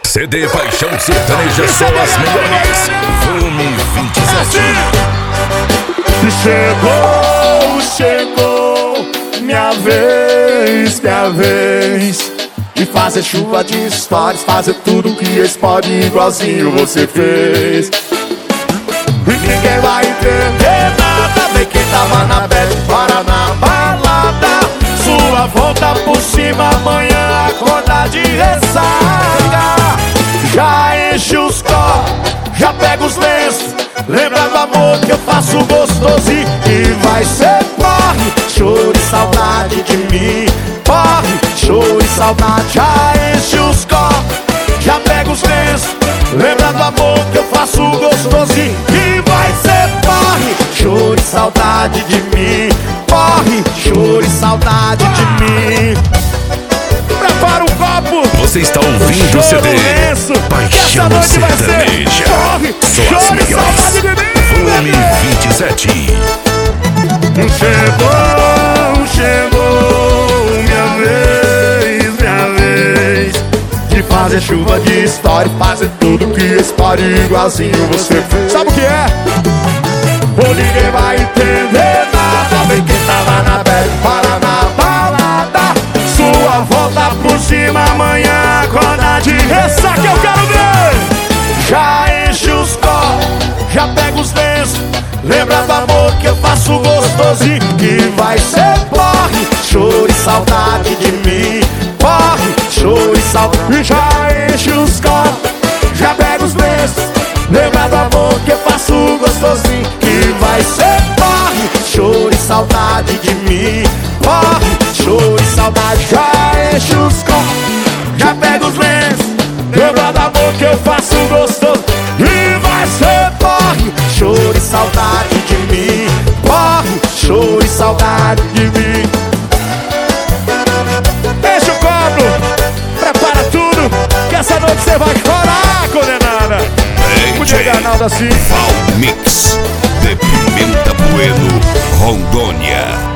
CD Paixão Sertaneja, só as melhores. Volume 27. Chegou, minha vez de fazer chuva de stories, fazer tudo que eles podem, igualzinho você fez. E ninguém vai entender nada, vem quem tava na bad, para na balada. Sua volta por cima, amanhã acordar de ressaca. Já enche os copos, já pega os lenços, lembra do amor que eu faço gostoso e vai ser porre. Choro e saudade de mim, porre, choro e saudade. Já enche os copos, já pega os lenços, lembra do amor que eu faço gostoso e vai ser porre. Choro e saudade de mim, porre, choro e saudade de mim. Prepara o copo, você está ouvindo o CD Paixão Sertaneja, só as melhores. Volume 27. Chegou, minha vez de fazer chuva de história, fazer tudo que eles podem, igualzinho você fez. Sabe o que é? Ou ninguém vai entender nada, bem quem tava na bad, para na balada. Sua volta por cima, amanhã acorda de ressaca, eu quero ver. Já enche os copos, já pega os lenços, lembra do amor que eu faço gostoso e que vai ser porre. Choro e saudade de mim, porre, choro e saudade. Já enche os copos, já pega os lenços, lembra do amor que eu faço gostosinho que vai ser porre. Choro e saudade de mim, porre, choro e saudade. Já enche os copos, já pega os lenços, lembra do amor que eu faço gostoso e vai ser porre. Choro e saudade de mim, porre, choro e saudade de mim. Deixa o copo, prepara tudo, que essa noite você vai chorar, condenada. Podia ganhar assim. Val Mix de Pimenta Bueno, Rondônia.